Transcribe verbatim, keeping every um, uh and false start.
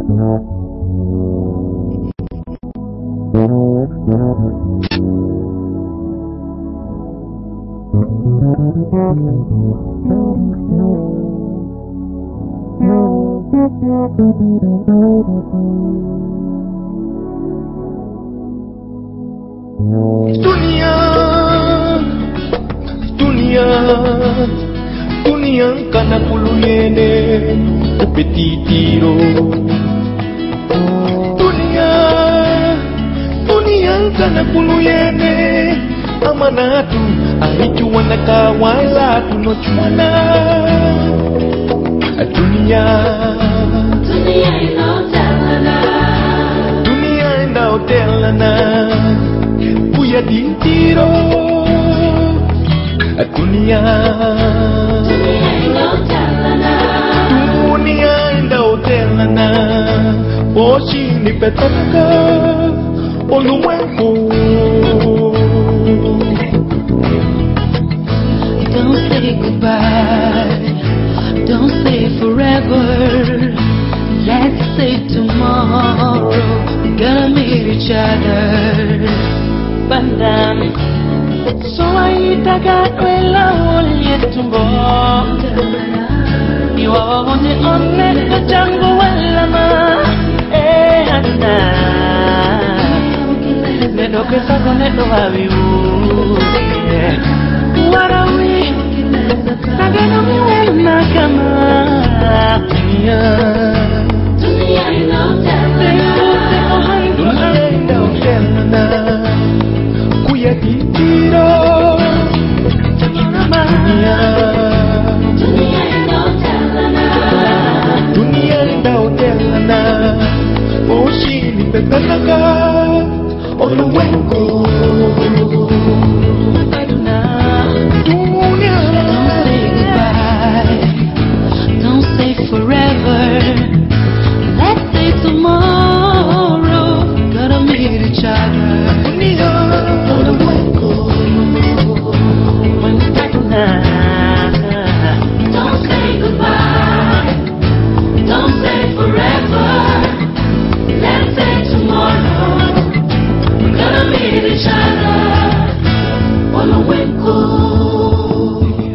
Dunia, dunia, dunia kana kuluyene upetitiro. Dunia, dunia kana kuluyene amanatu alichuana kawala tunochuana. Dunia, dunia ina hotelana, dunia ina hotelana. Puya tintiro dunia, dunia ina hotelana, dunia ina hotelana. Poshi ni petaka oluwengu. Don't say goodbye, don't say forever. Let's say tomorrow, we're gonna meet each other. Bandam, so I got well only tomorrow. You are on the only the jungle, well, eh, Hannah. The dog is not gonna know how you. What are we? I don't know where I'm coming. Dunia ina hotelana, Dunia ina hotelana. Kuya tintiro dunia, dunia ina hotelana, dunia ina hotelana. Poshi ni petaka oluwengu. Don't say forever. Let's say tomorrow. Gotta meet each other. When it's back now. Don't say goodbye. Don't say forever. Let's say tomorrow. Gotta meet each other. On the way cool.